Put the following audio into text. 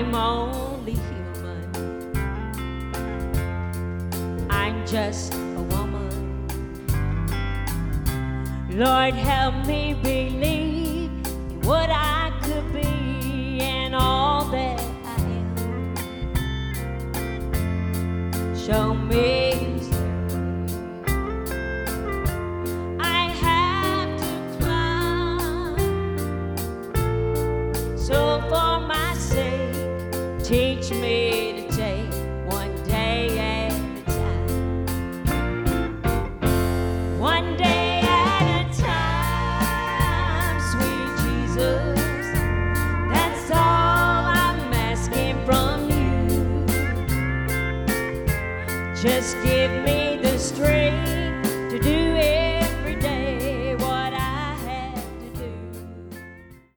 I'm only human. I'm just a woman. Lord, help me believe in what I could be and all that I am. Show me. So for my sake, teach me to take one day at a time. One day at a time, sweet Jesus. That's all I'm asking from you. Just give me